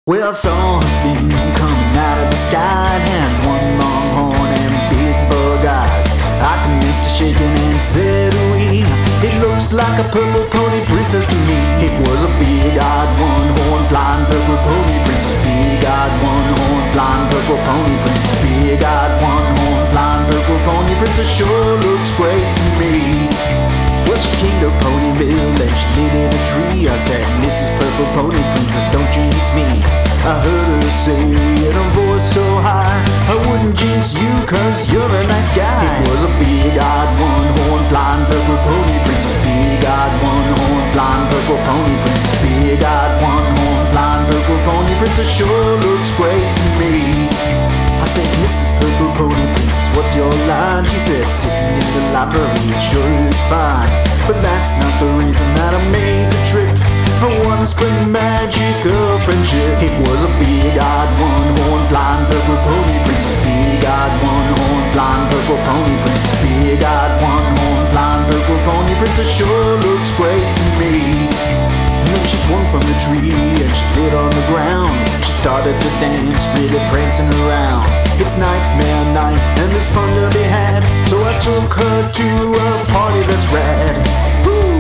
Well, I saw a thing coming out of the sky. It had one long horn and big bug eyes. I commenced to shaking and said, "Wee!" It looks like a purple pony princess to me. It was a big-eyed, one-horn flying purple pony princess. Big-eyed, one-horn flying purple pony princess. Big-eyed, one-horn flying purple pony princess sure looks great to me. Well, she came to Ponyville and she lit in a tree. I said, "Mrs. Purple Pony Princess, don't jinx me." I heard her say in a voice so high, "I wouldn't jinx you cause you're a nice guy." It was a big-eyed, one-horn flying purple pony princess. Big-eyed, one-horn flying purple pony princess. Big-eyed, one-horn flying purple pony princess sure looks great to me. I said, "Mrs. Purple Pony Princess, what's your line?" She said, "Sitting in the library, it sure is fine. But that's not the reason that I made the trip. I want to spread the magic of friendship." It was a big-eyed, one-horn flying purple pony princess. Big-eyed, one-horn flying purple pony princess. Big-eyed, one-horn flying purple pony princess sure looks great to me. And then she swung from the tree and she lit on the ground. She started to dance, really prancing around. It's nightmare night and there's fun to be had, so I took her to a party that's rad. Woo!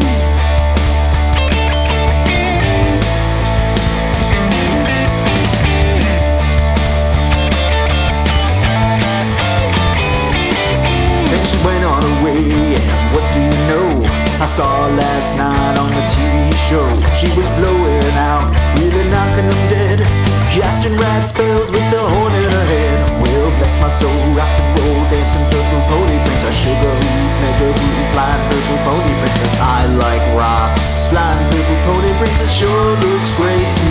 Then she went on her way, and what do you know? I saw her last night on the TV show. She was blowing out, really knocking them dead, casting rat spells with the horn in her head. Well, bless my soul, rock and roll, dancing purple pony princess. Sugar roof, mega roof, flying purple pony princess. I like rocks, flying purple pony princess sure looks great to